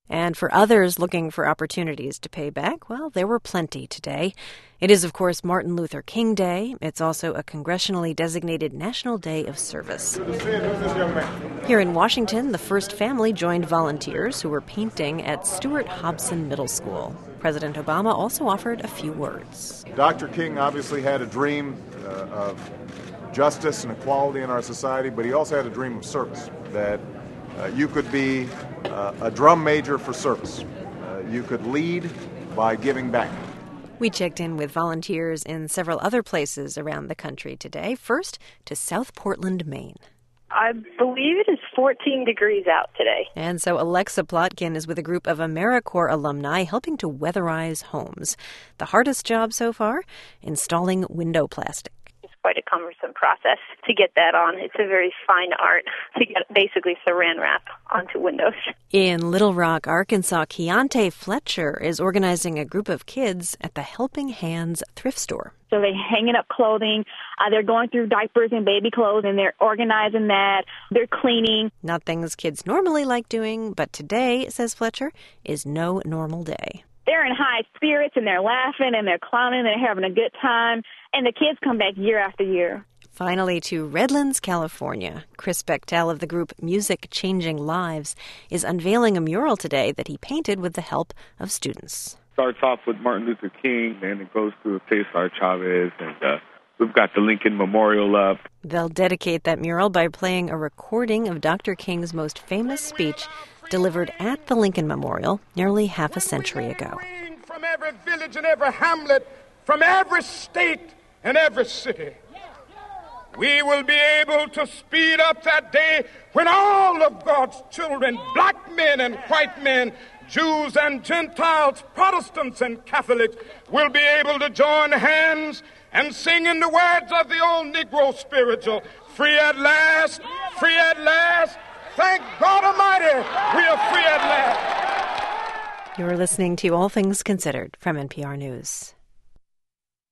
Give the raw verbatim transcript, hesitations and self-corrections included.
And for others looking for opportunities to pay back, well, there were plenty today. It is, of course, Martin Luther King Day. It's also a congressionally designated National Day of Service. Here in Washington, the first family joined volunteers who were painting at Stuart Hobson Middle School. President Obama also offered a few words. Doctor King obviously had a dream uh, of justice and equality in our society, but he also had a dream of service, that uh, you could be uh, a drum major for service. Uh, you could lead by giving back. We checked in with volunteers in several other places around the country today. First, to South Portland, Maine. I believe it is fourteen degrees out today. And so Alexa Plotkin is with a group of AmeriCorps alumni helping to weatherize homes. The hardest job so far? Installing window plastic. It's quite a cumbersome process to get that on. It's a very fine art to get basically saran wrap onto windows. In Little Rock, Arkansas, Keontae Fletcher is organizing a group of kids at the Helping Hands thrift store. So they're hanging up clothing, uh, they're going through diapers and baby clothes, and they're organizing that, they're cleaning. Not things kids normally like doing, but today, says Fletcher, is no normal day. They're in high spirits, and they're laughing, and they're clowning, and they're having a good time, and the kids come back year after year. Finally, to Redlands, California. Chris Bechtel of the group Music Changing Lives is unveiling a mural today that he painted with the help of students. Starts off with Martin Luther King, and it goes through Cesar Chavez, and uh, we've got the Lincoln Memorial up. They'll dedicate that mural by playing a recording of Doctor King's most famous speech delivered at the Lincoln Memorial nearly half a century ago. From every village and every hamlet, from every state and every city, we will be able to speed up that day when all of God's children, black men and white men, Jews and Gentiles, Protestants and Catholics, will be able to join hands and sing in the words of the old Negro spiritual, free at last, free at last, thank God Almighty, we are free at last. You're listening to All Things Considered from N P R News.